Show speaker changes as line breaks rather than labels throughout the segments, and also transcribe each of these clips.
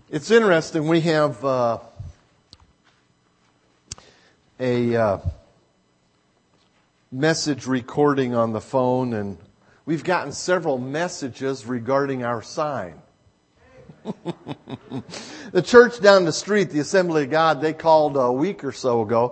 It's interesting. We have a message recording on the phone, and we've gotten several messages regarding our sign. The church down the street, the Assembly of God, they called a week or so ago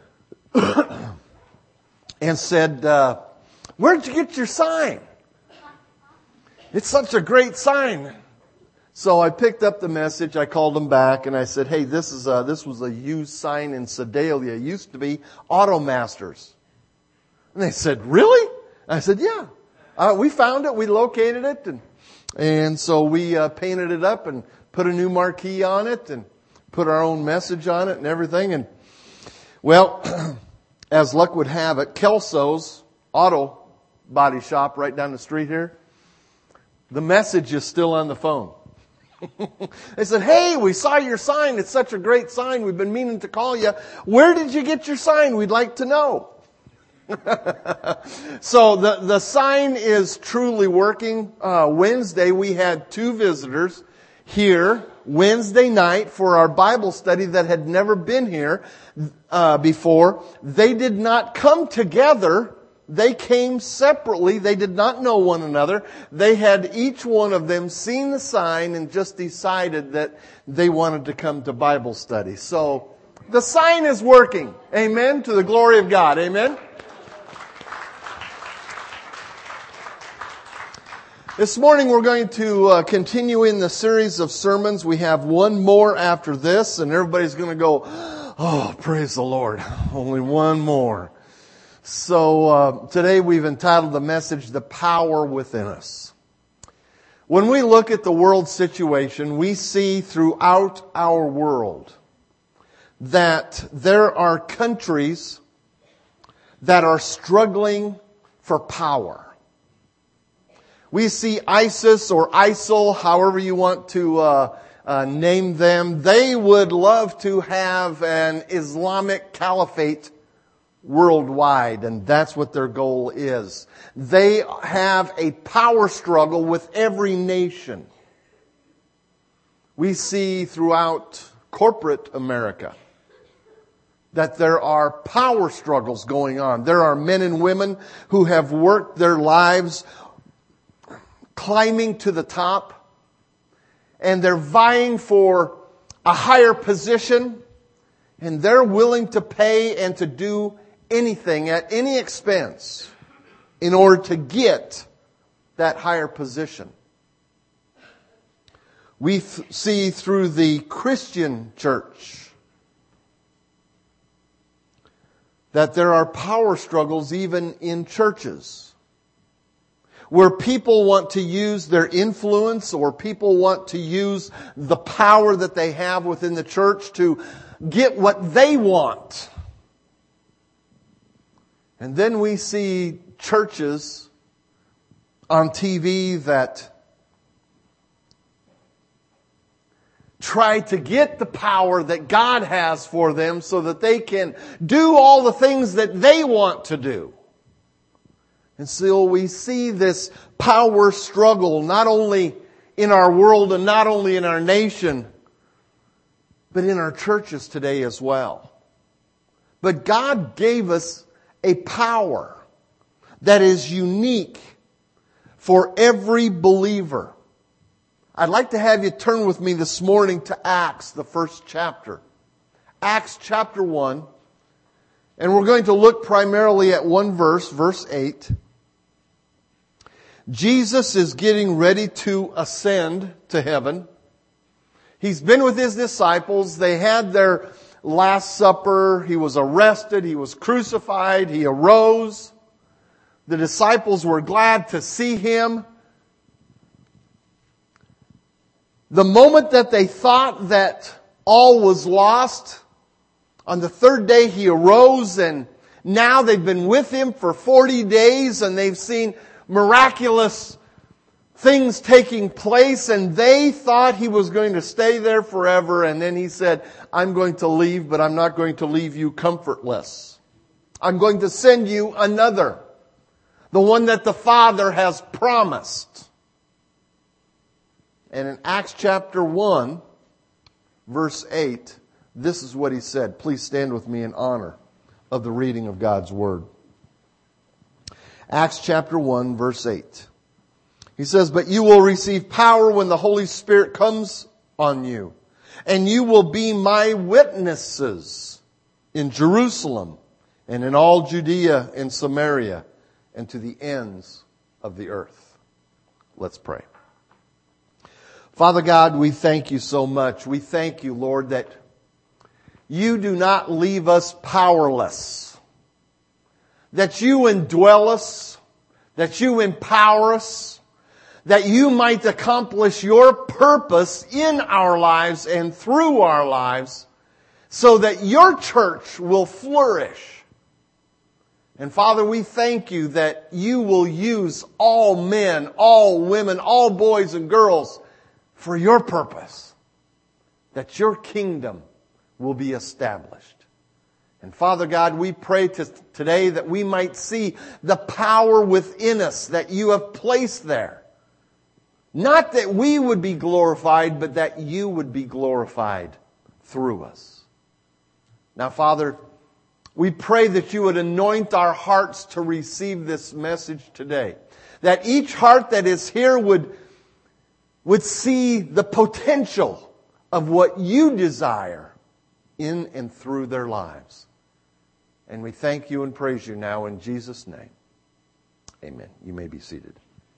and said, "Where'd you get your sign? It's such a great sign." So I picked up the message, I called them back, and I said, "Hey, this was a used sign in Sedalia. It used to be Automasters." And they said, "Really?" I said, "Yeah. We found it, we located it, and so we painted it up and put a new marquee on it and put our own message on it and everything." And well, as luck would have it, Kelso's auto body shop right down the street here, the message is still on the phone. They said, "Hey, we saw your sign. It's such a great sign. We've been meaning to call you. Where did you get your sign? We'd like to know." So the sign is truly working. Wednesday, we had 2 visitors here Wednesday night for our Bible study that had never been here before. They did not come together. They came separately. They did not know one another. They had each one of them seen the sign and just decided that they wanted to come to Bible study. So the sign is working. Amen. To the glory of God. Amen. This morning we're going to continue in the series of sermons. We have one more after this, and everybody's going to go, "Oh, praise the Lord. Only one more." So today we've entitled the message, "The Power Within Us." When we look at the world situation, we see throughout our world that there are countries that are struggling for power. We see ISIS or ISIL, however you want to name them. They would love to have an Islamic caliphate worldwide, and that's what their goal is. They have a power struggle with every nation. We see throughout corporate America that there are power struggles going on. There are men and women who have worked their lives climbing to the top, and they're vying for a higher position, and they're willing to pay and to do anything at any expense in order to get that higher position. We see through the Christian church that there are power struggles even in churches, where people want to use their influence or people want to use the power that they have within the church to get what they want. And then we see churches on TV that try to get the power that God has for them so that they can do all the things that they want to do. And so we see this power struggle not only in our world and not only in our nation, but in our churches today as well. But God gave us a power that is unique for every believer. I'd like to have you turn with me this morning to Acts, the 1st chapter. Acts chapter 1. And we're going to look primarily at one verse, verse 8. Jesus is getting ready to ascend to heaven. He's been with His disciples. They had their Last Supper. He was arrested. He was crucified. He arose. The disciples were glad to see Him. The moment that they thought that all was lost, on the 3rd day He arose, and now they've been with Him for 40 days and they've seen miraculous things taking place, and they thought He was going to stay there forever. And then He said, "I'm going to leave, but I'm not going to leave you comfortless. I'm going to send you another, the one that the Father has promised." And in Acts chapter 1, verse 8, this is what he said. Please stand with me in honor of the reading of God's Word. Acts chapter 1, verse 8. He says, "But you will receive power when the Holy Spirit comes on you, and you will be my witnesses in Jerusalem and in all Judea and Samaria and to the ends of the earth." Let's pray. Father God, we thank you so much. We thank you, Lord, that you do not leave us powerless. That you indwell us, that you empower us, that you might accomplish your purpose in our lives and through our lives so that your church will flourish. And Father, we thank you that you will use all men, all women, all boys and girls for your purpose, that your kingdom will be established. And Father God, we pray today that we might see the power within us that you have placed there. Not that we would be glorified, but that you would be glorified through us. Now, Father, we pray that you would anoint our hearts to receive this message today. That each heart that is here would see the potential of what you desire in and through their lives. And we thank you and praise you now in Jesus' name. Amen. You may be seated.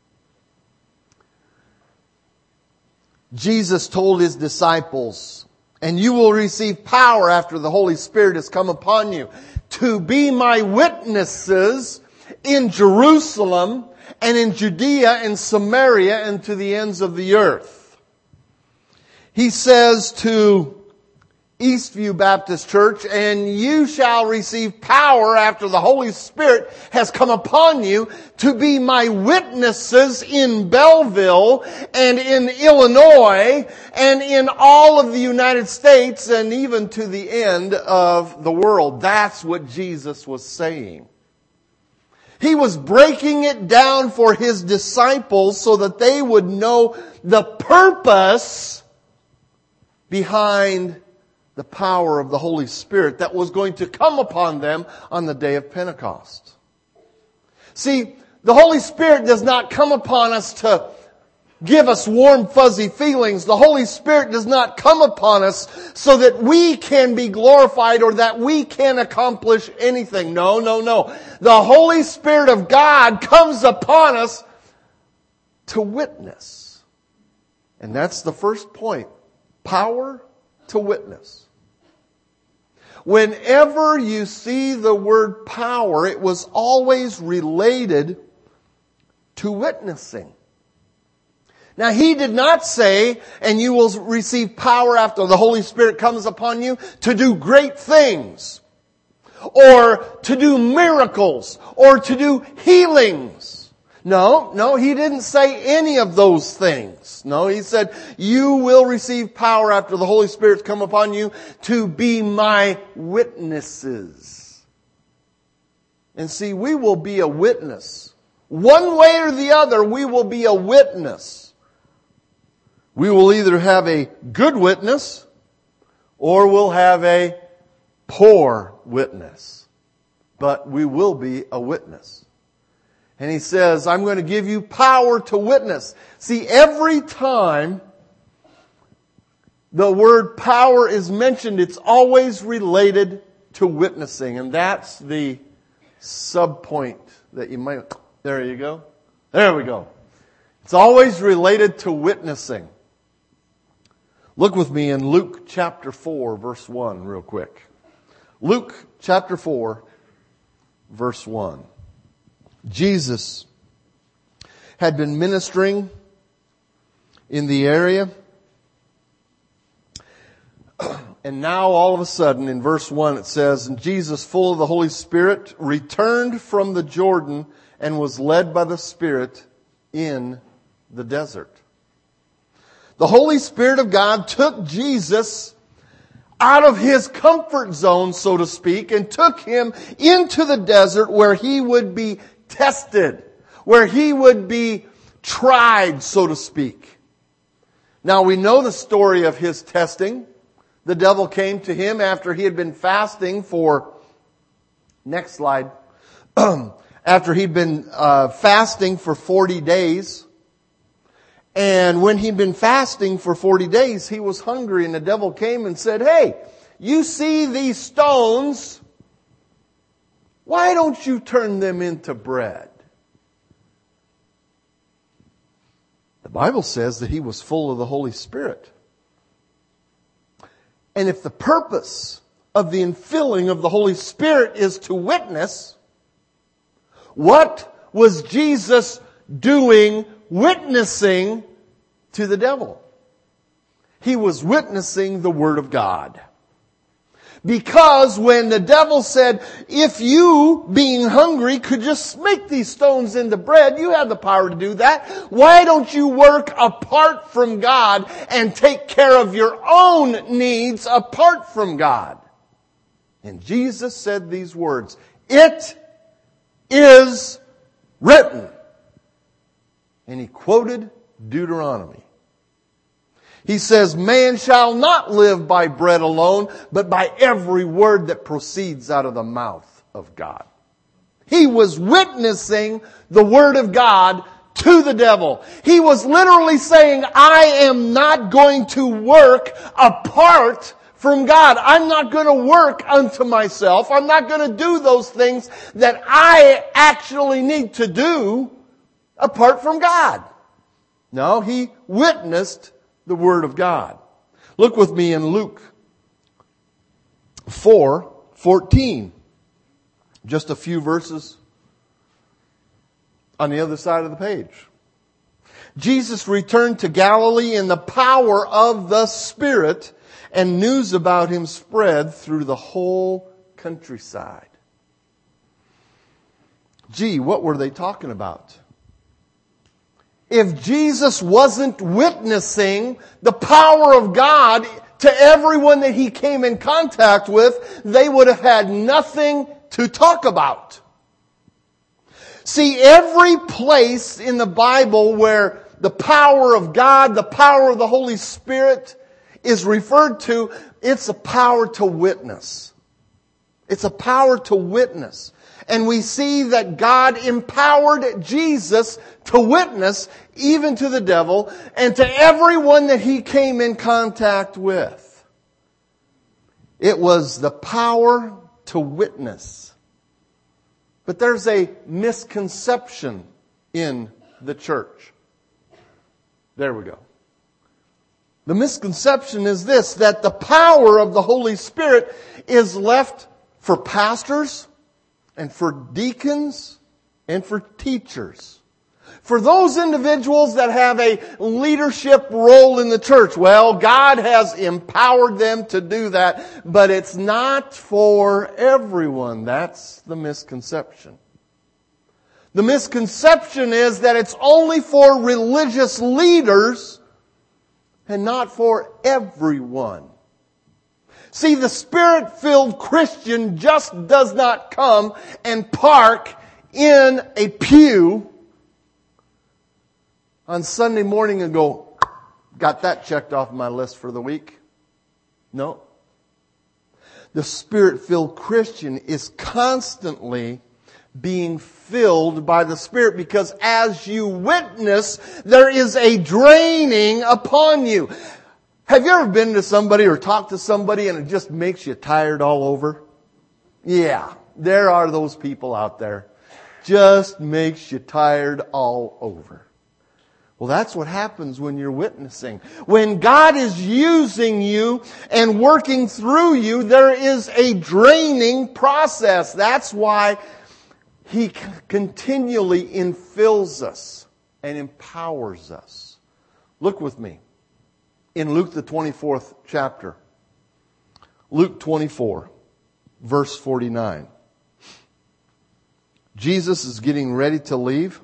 Jesus told his disciples, "And you will receive power after the Holy Spirit has come upon you to be my witnesses in Jerusalem and in Judea and Samaria and to the ends of the earth." He says to Eastview Baptist Church, "And you shall receive power after the Holy Spirit has come upon you to be my witnesses in Belleville and in Illinois and in all of the United States and even to the end of the world." That's what Jesus was saying. He was breaking it down for his disciples so that they would know the purpose behind the power of the Holy Spirit that was going to come upon them on the day of Pentecost. See, the Holy Spirit does not come upon us to give us warm, fuzzy feelings. The Holy Spirit does not come upon us so that we can be glorified or that we can accomplish anything. No, no, no. The Holy Spirit of God comes upon us to witness. And that's the first point. Power to witness. Whenever you see the word power, it was always related to witnessing. Now, he did not say, "And you will receive power after the Holy Spirit comes upon you to do great things, or to do miracles, or to do healings." No, he didn't say any of those things. No, he said, "You will receive power after the Holy Spirit's come upon you to be my witnesses." And see, we will be a witness. One way or the other, we will be a witness. We will either have a good witness or we'll have a poor witness. But we will be a witness. And he says, "I'm going to give you power to witness." See, every time the word power is mentioned, it's always related to witnessing. And that's the sub-point that you might... There you go. There we go. It's always related to witnessing. Look with me in Luke chapter 4, verse 1 real quick. Luke chapter 4, verse 1. Jesus had been ministering in the area. And now all of a sudden in verse 1 it says, "And Jesus, full of the Holy Spirit, returned from the Jordan and was led by the Spirit in the desert." The Holy Spirit of God took Jesus out of his comfort zone, so to speak, and took him into the desert where he would be tested, where he would be tried, so to speak. Now we know the story of his testing. the devil came to him after he had been fasting for, next slide, after he'd been fasting for 40 days. And when he'd been fasting for 40 days, he was hungry, and the devil came and said, "Hey, you see these stones? Why don't you turn them into bread?" The Bible says that he was full of the Holy Spirit. And if the purpose of the infilling of the Holy Spirit is to witness, what was Jesus doing witnessing to the devil? He was witnessing the Word of God. Because when the devil said, "If you, being hungry, could just make these stones into bread, you have the power to do that. Why don't you work apart from God and take care of your own needs apart from God?" And Jesus said these words, "It is written." And he quoted Deuteronomy. He says, "Man shall not live by bread alone, but by every word that proceeds out of the mouth of God." He was witnessing the Word of God to the devil. He was literally saying, "I am not going to work apart from God. I'm not going to work unto myself. I'm not going to do those things that I actually need to do apart from God." No, he witnessed the Word of God. Look with me in Luke 4:14. Just a few verses on the other side of the page. Jesus returned to Galilee in the power of the Spirit, and news about him spread through the whole countryside. Gee, what were they talking about? If Jesus wasn't witnessing the power of God to everyone that he came in contact with, they would have had nothing to talk about. See, every place in the Bible where the power of God, the power of the Holy Spirit is referred to, it's a power to witness. It's a power to witness. And we see that God empowered Jesus to witness even to the devil and to everyone that he came in contact with. It was the power to witness. But there's a misconception in the church. There we go. The misconception is this, that the power of the Holy Spirit is left for pastors and for deacons and for teachers. For those individuals that have a leadership role in the church, well, God has empowered them to do that, but it's not for everyone. That's the misconception. The misconception is that it's only for religious leaders and not for everyone. See, the Spirit-filled Christian just does not come and park in a pew on Sunday morning and go, "Got that checked off my list for the week." No. The Spirit-filled Christian is constantly being filled by the Spirit, because as you witness, there is a draining upon you. Have you ever been to somebody or talked to somebody and it just makes you tired all over? Yeah, there are those people out there. Just makes you tired all over. Well, that's what happens when you're witnessing. When God is using you and working through you, there is a draining process. That's why He continually infills us and empowers us. Look with me in Luke the 24th chapter. Luke 24, verse 49. Jesus is getting ready to leave.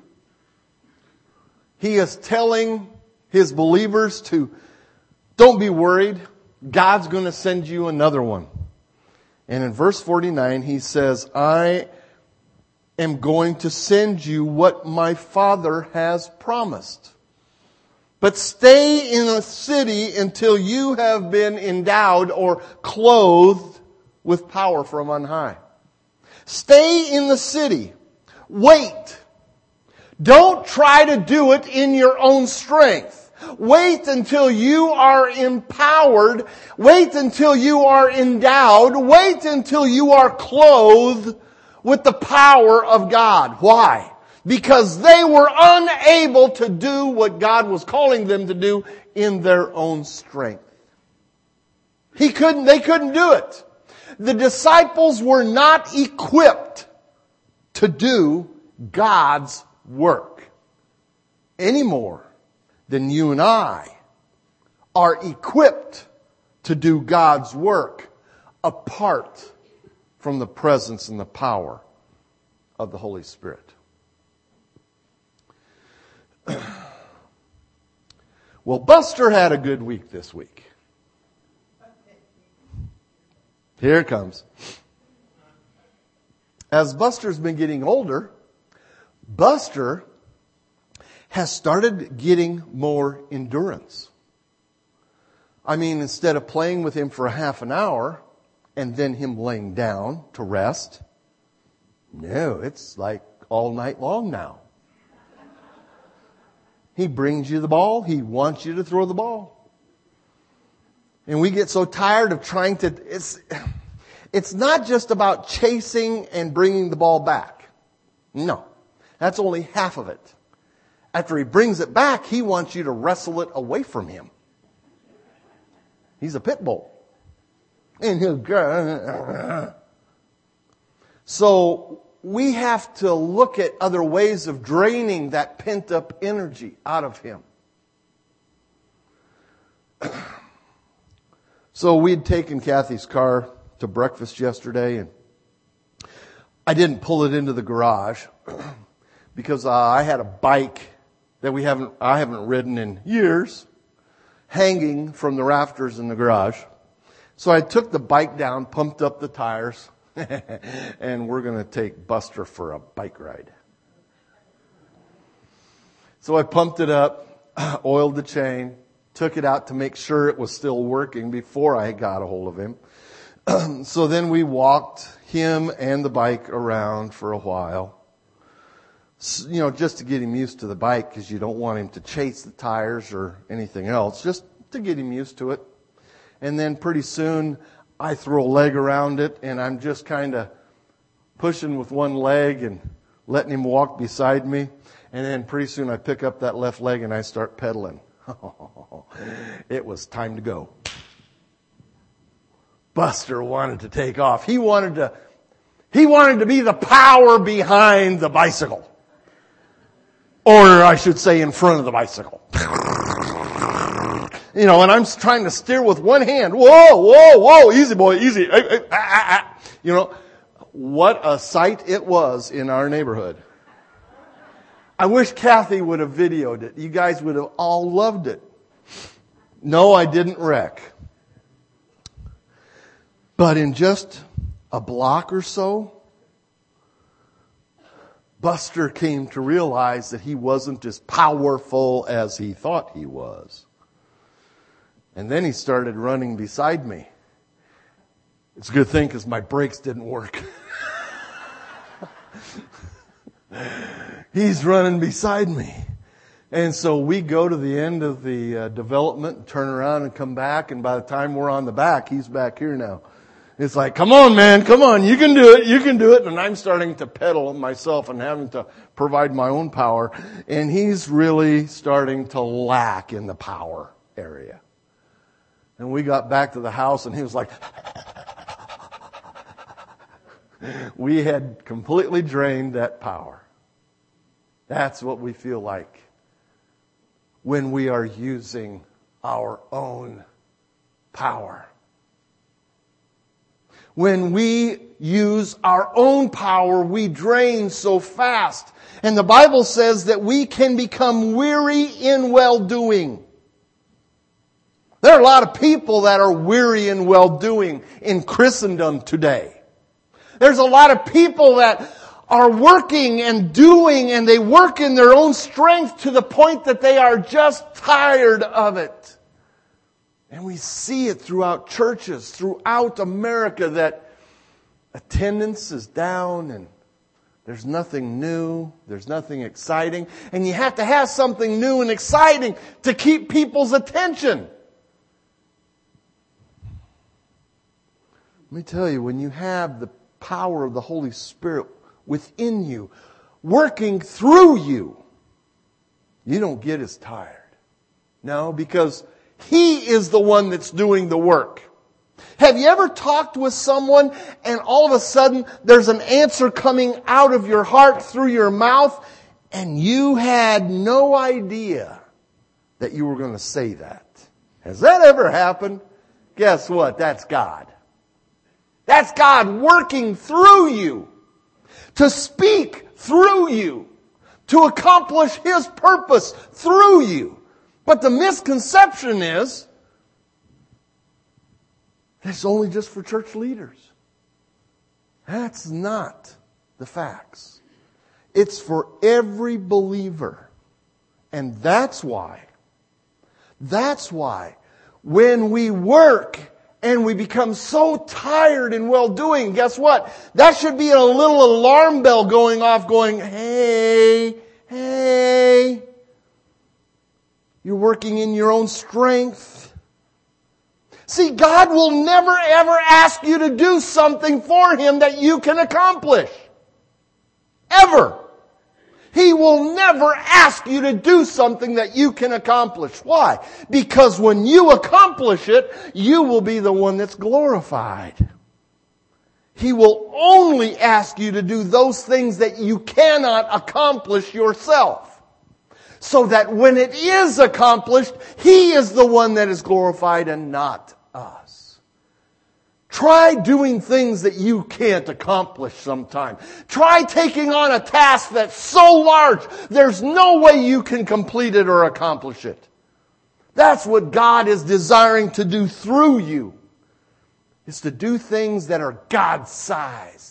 He is telling His believers to, don't be worried. God's going to send you another one. And in verse 49, He says, I am going to send you what my Father has promised. but stay in a city until you have been endowed or clothed with power from on high. Stay in the city. Wait. Don't try to do it in your own strength. Wait until you are empowered. Wait until you are endowed. Wait until you are clothed with the power of God. Why? Because they were unable to do what God was calling them to do in their own strength. They couldn't do it. The disciples were not equipped to do God's work any more than you and I are equipped to do God's work apart from the presence and the power of the Holy Spirit. Well, Buster had a good week this week. Here it comes. As Buster's been getting older, Buster has started getting more endurance. I mean, instead of playing with him for a half an hour and then him laying down to rest, no, it's like all night long now. He brings you the ball. He wants you to throw the ball. And we get so tired of trying to... It's not just about chasing and bringing the ball back. No. That's only half of it. After he brings it back, he wants you to wrestle it away from him. He's a pit bull. And he'll go. So we have to look at other ways of draining that pent-up energy out of him. So we'd taken Kathy's car to breakfast yesterday, and I didn't pull it into the garage because I had a bike that I haven't ridden in years hanging from the rafters in the garage. So I took the bike down, pumped up the tires, and we're going to take Buster for a bike ride. So I pumped it up, oiled the chain, took it out to make sure it was still working before I got a hold of him. So then we walked him and the bike around for a while. You know, just to get him used to the bike, because you don't want him to chase the tires or anything else, just to get him used to it. And then pretty soon I throw a leg around it, and I'm just kind of pushing with one leg and letting him walk beside me. And then pretty soon I pick up that left leg and I start pedaling. It was time to go. Buster wanted to take off. He wanted to be the power behind the bicycle. Or I should say in front of the bicycle. You know, and I'm trying to steer with one hand. Whoa, whoa, whoa, easy boy, easy. You know, what a sight it was in our neighborhood. I wish Kathy would have videoed it. You guys would have all loved it. No, I didn't wreck. But in just a block or so, Buster came to realize that he wasn't as powerful as he thought he was. And then he started running beside me. It's a good thing because my brakes didn't work. He's running beside me. And so we go to the end of the development, turn around and come back. And by the time we're on the back, he's back here now. It's like, come on, man, come on, you can do it, you can do it. And I'm starting to pedal myself and having to provide my own power. And he's really starting to lack in the power area. And we got back to the house and he was like, we had completely drained that power. That's what we feel like when we are using our own power. When we use our own power, we drain so fast. And the Bible says that we can become weary in well-doing. There are a lot of people that are weary in well-doing in Christendom today. There's a lot of people that are working and doing, and they work in their own strength to the point that they are just tired of it. And we see it throughout churches, throughout America, that attendance is down and there's nothing new, there's nothing exciting. And you have to have something new and exciting to keep people's attention. Let me tell you, when you have the power of the Holy Spirit within you, working through you, you don't get as tired. No, because He is the one that's doing the work. Have you ever talked with someone and all of a sudden there's an answer coming out of your heart through your mouth and you had no idea that you were going to say that? Has that ever happened? Guess what? That's God. That's God working through you to speak through you, to accomplish His purpose through you. But the misconception is it's only just for church leaders. That's not the facts. It's for every believer. And that's why when we work and we become so tired in well-doing, guess what? That should be a little alarm bell going off going, hey, you're working in your own strength. See, God will never ever ask you to do something for Him that you can accomplish. Ever. He will never ask you to do something that you can accomplish. Why? Because when you accomplish it, you will be the one that's glorified. He will only ask you to do those things that you cannot accomplish yourself. So that when it is accomplished, He is the one that is glorified and not us. Try doing things that you can't accomplish sometime. Try taking on a task that's so large, there's no way you can complete it or accomplish it. That's what God is desiring to do through you. Is to do things that are God-sized.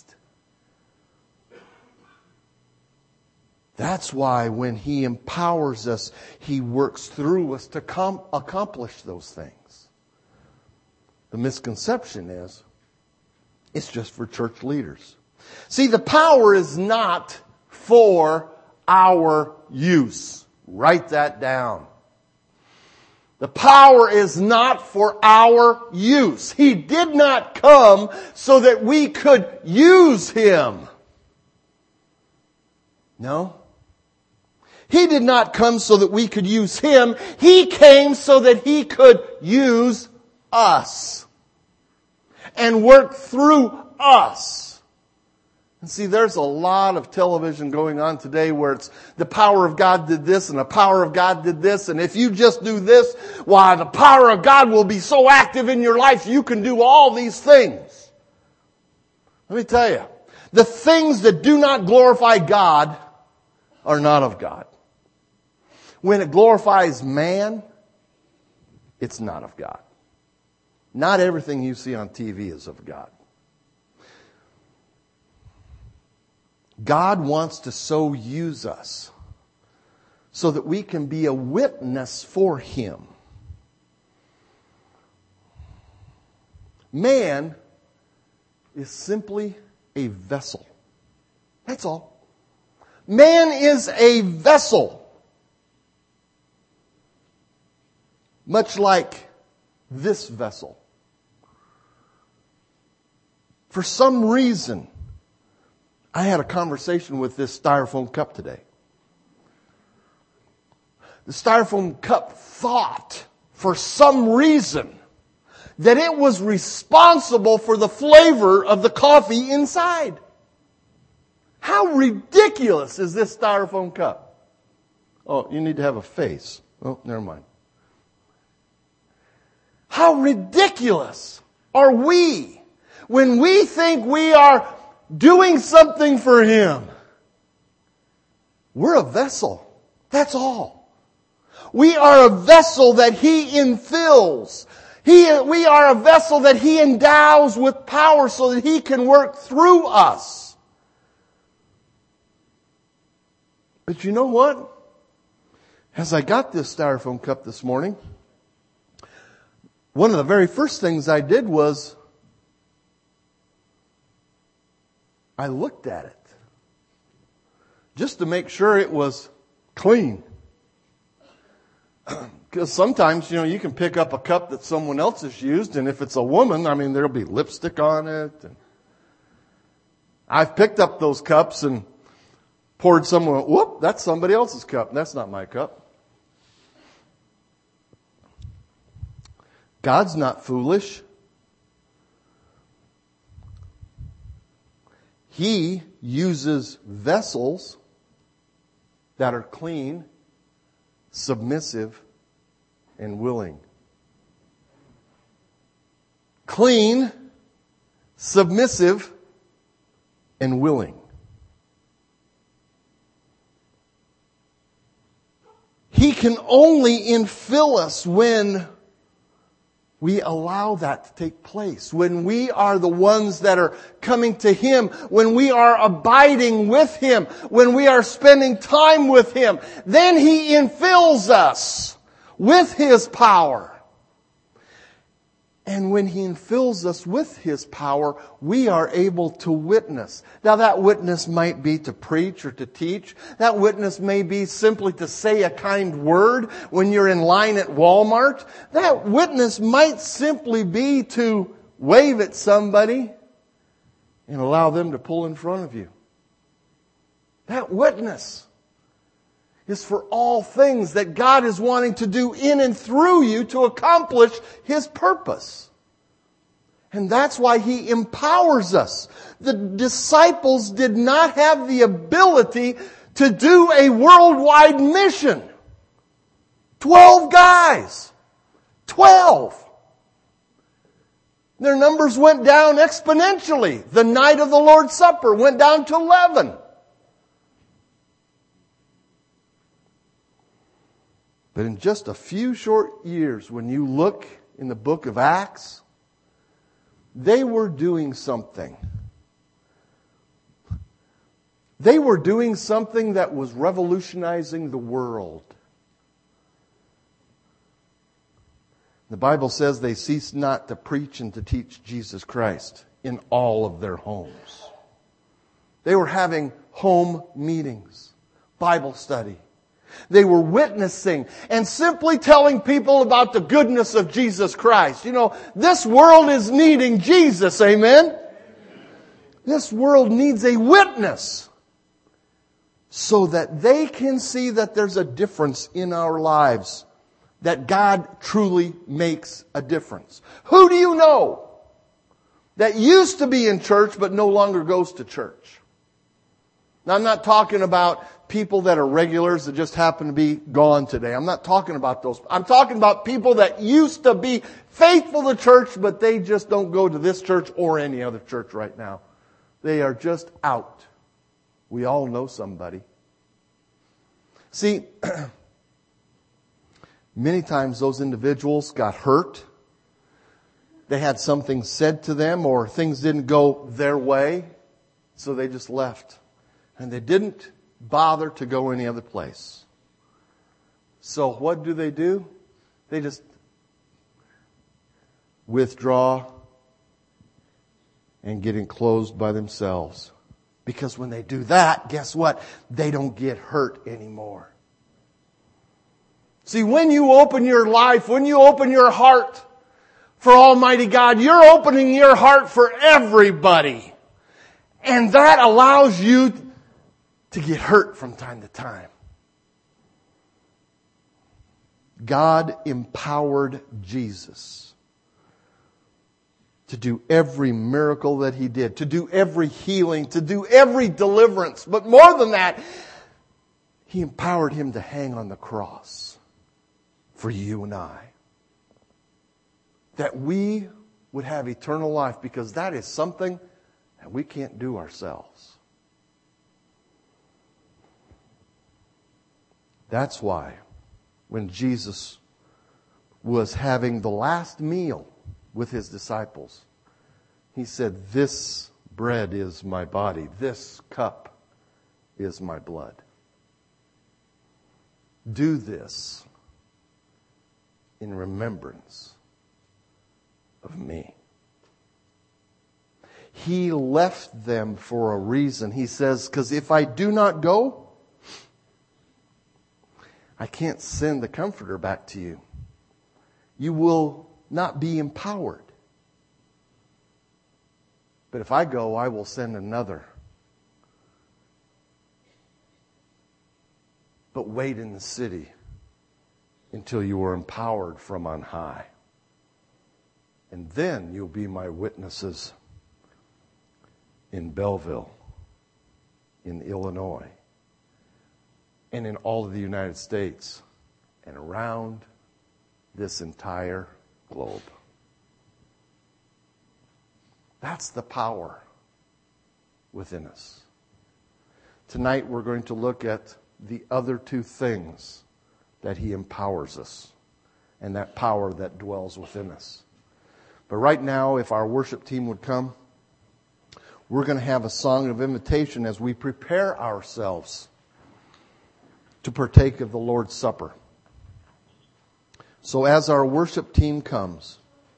That's why when He empowers us, He works through us to accomplish those things. The misconception is, it's just for church leaders. See, the power is not for our use. Write that down. The power is not for our use. He did not come so that we could use Him. No. He did not come so that we could use Him. He came so that He could use us and work through us. And see, there's a lot of television going on today where it's the power of God did this and the power of God did this. And if you just do this, why, the power of God will be so active in your life you can do all these things. Let me tell you, the things that do not glorify God are not of God. When it glorifies man, it's not of God. Not everything you see on TV is of God. God wants to so use us so that we can be a witness for Him. Man is simply a vessel. That's all. Man is a vessel. Much like this vessel. For some reason, I had a conversation with this styrofoam cup today. The styrofoam cup thought, for some reason, that it was responsible for the flavor of the coffee inside. How ridiculous is this styrofoam cup? Oh, you need to have a face. Oh, never mind. How ridiculous are we when we think we are doing something for Him? We're a vessel. That's all. We are a vessel that He infills. We are a vessel that He endows with power so that He can work through us. But you know what? As I got this styrofoam cup this morning, one of the very first things I did was I looked at it just to make sure it was clean. Because sometimes, you can pick up a cup that someone else has used, and if it's a woman, there'll be lipstick on it. And I've picked up those cups and poured some, whoop, that's somebody else's cup. That's not my cup. God's not foolish. He uses vessels that are clean, submissive, and willing. Clean, submissive, and willing. He can only infill us when we allow that to take place. When we are the ones that are coming to Him. When we are abiding with Him. When we are spending time with Him. Then He infills us with His power. And when He infills us with His power, we are able to witness. Now that witness might be to preach or to teach. That witness may be simply to say a kind word when you're in line at Walmart. That witness might simply be to wave at somebody and allow them to pull in front of you. That witness is for all things that God is wanting to do in and through you to accomplish His purpose. And that's why He empowers us. The disciples did not have the ability to do a worldwide mission. 12 guys. 12. Their numbers went down exponentially. The night of the Lord's Supper went down to 11. But in just a few short years, when you look in the book of Acts, they were doing something. They were doing something that was revolutionizing the world. The Bible says they ceased not to preach and to teach Jesus Christ in all of their homes. They were having home meetings, Bible study. They were witnessing and simply telling people about the goodness of Jesus Christ. This world is needing Jesus, amen? This world needs a witness so that they can see that there's a difference in our lives, that God truly makes a difference. Who do you know that used to be in church but no longer goes to church? Now, I'm not talking about people that are regulars that just happen to be gone today. I'm not talking about those. I'm talking about people that used to be faithful to church, but they just don't go to this church or any other church right now. They are just out. We all know somebody. See, many times those individuals got hurt. They had something said to them or things didn't go their way, so they just left. And they didn't bother to go any other place. So what do? They just withdraw and get enclosed by themselves. Because when they do that, guess what? They don't get hurt anymore. See, when you open your life, when you open your heart for Almighty God, you're opening your heart for everybody. And that allows you to get hurt from time to time. God empowered Jesus to do every miracle that He did, to do every healing, to do every deliverance. But more than that, He empowered Him to hang on the cross for you and I. That we would have eternal life, because that is something that we can't do ourselves. That's why when Jesus was having the last meal with His disciples, He said, "This bread is my body. This cup is my blood." Do this in remembrance of me. He left them for a reason. He says, because if I do not go, I can't send the Comforter back to you. You will not be empowered. But if I go, I will send another. But wait in the city until you are empowered from on high. And then you'll be my witnesses in Belleville, in Illinois, and in all of the United States, and around this entire globe. That's the power within us. Tonight we're going to look at the other two things that He empowers us, and that power that dwells within us. But right now, if our worship team would come, we're going to have a song of invitation as we prepare ourselves to partake of the Lord's Supper. So as our worship team comes,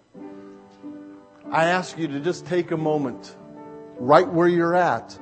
I ask you to just take a moment right where you're at.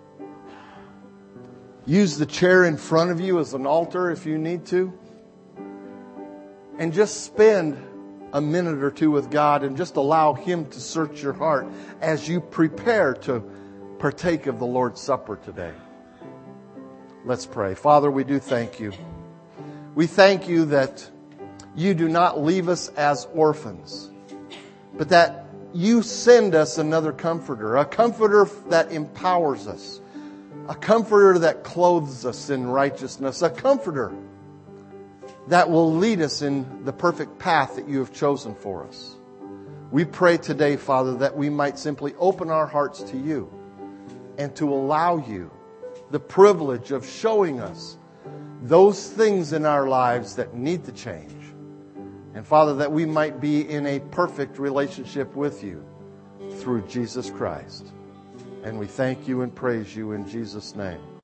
Use the chair in front of you as an altar if you need to. And just spend a minute or two with God and just allow Him to search your heart as you prepare to partake of the Lord's Supper today. Let's pray. Father, we do thank You. We thank You that You do not leave us as orphans, but that You send us another comforter, a comforter that empowers us, a comforter that clothes us in righteousness, a comforter that will lead us in the perfect path that You have chosen for us. We pray today, Father, that we might simply open our hearts to You and to allow You the privilege of showing us those things in our lives that need to change. And Father, that we might be in a perfect relationship with You through Jesus Christ. And we thank You and praise You in Jesus' name.